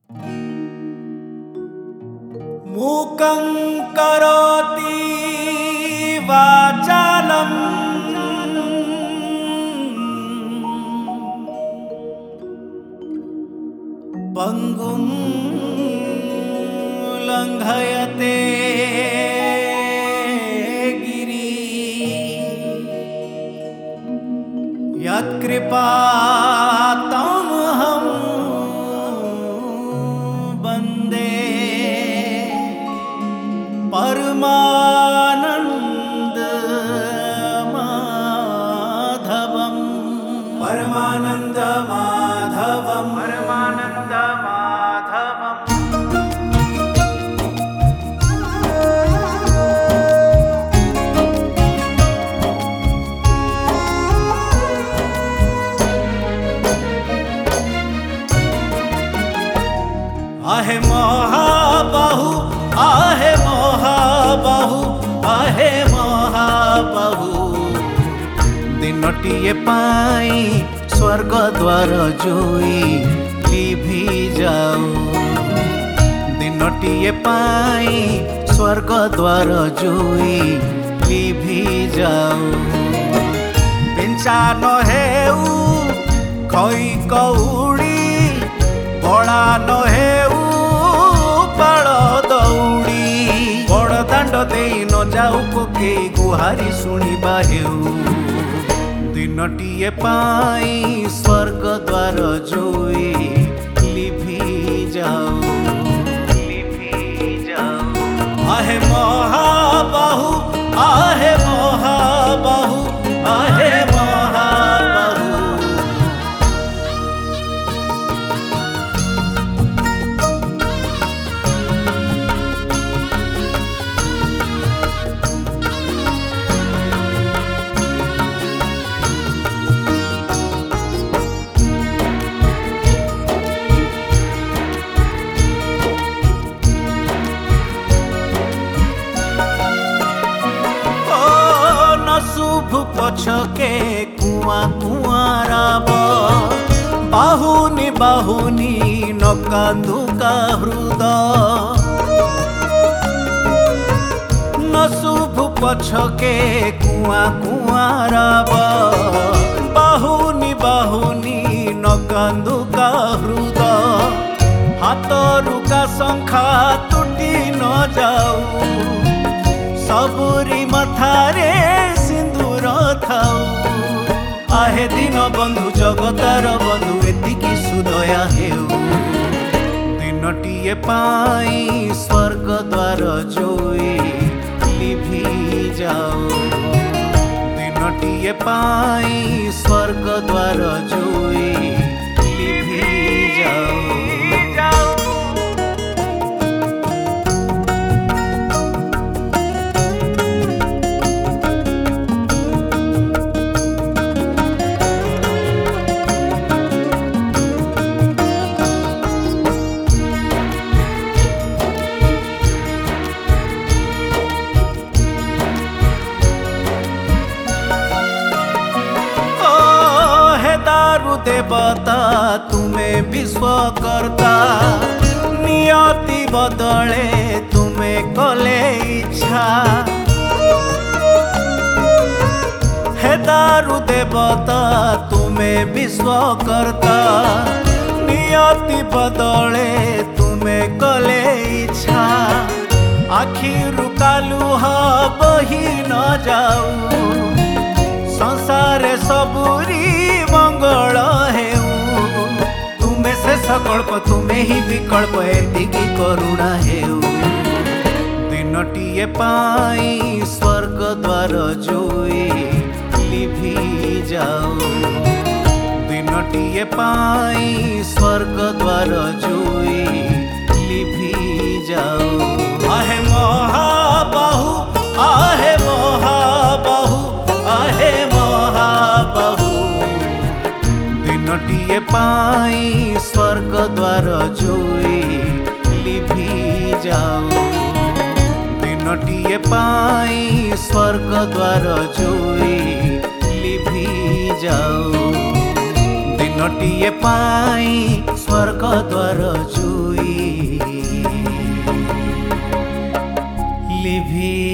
मूकं करोति वाचालम् पंगुं लंघयते गिरि यत्कृपातमहं वन्दे परमानंद माधवम् परमानंद माधवम् परमानंद माधवम्। आहे महाबाहु आहे महाबाहु आहे महाबाहु दिनटिए पाई स्वर्ग द्वार जोई लिभि जाऊ दिनटिए पाई स्वर्ग द्वार जोई लिभि जाऊ पिंचा न हेऊ खई कौड़ी बड़ा न हेऊ पाड़ दौड़ी बड़ दांड दे न जाऊ कोके गुहारी शुणिबा हेऊ दिनटिए पाई स्वर्ग द्वार जोई लिभि जाऊ आहे महाबाहु आहे महाबाहु आहे महाबाहु। शुभ पछके कुआ कुआराब बाहुनी बाहुनी नकांदुका हृद न शुभ पछके कुआ कुआराब बाहुनी बाहुनी नकांदुका हृद हाथ रुका शंखा टूटी न जाऊ सबुरी मथारे सिंदूर थाऊ आहे दिन बंधु जगतार बंधु एतिकी सुदया हेऊ दिनटिए पाई स्वर्ग द्वार जोई लिभि जाऊ दिनटिए पाई स्वर्ग द्वार जोई लिभि जाऊ। देवता तुम्हें विश्वकर्ता नियति बदले तुम्हें कले इच्छा हे दारु देवता तुम्हें विश्वकर्ता नियति बदले तुम्हें कले इच्छा आखिरु कालुह बही न जाऊ संसार सबुरी मंगल हेऊ तुम्हें शेष कल्प तुम्हें ही विकल्प एतिकी करुणा हेऊ दिनटिए पाई स्वर्ग द्वार जोई लिभि जाऊ दिनटिए पाई स्वर्ग द्वार जोई लिभि जाऊ आहे महाबाहु आहे महाबाहु आहे महाबाहु दिनटिए पाई स्वर्ग द्वार जोई लिभि जाऊ दिनटिए पाई स्वर्ग द्वार जोई लिभि जाऊ दिनटिए पाई स्वर्ग द्वार जोई भी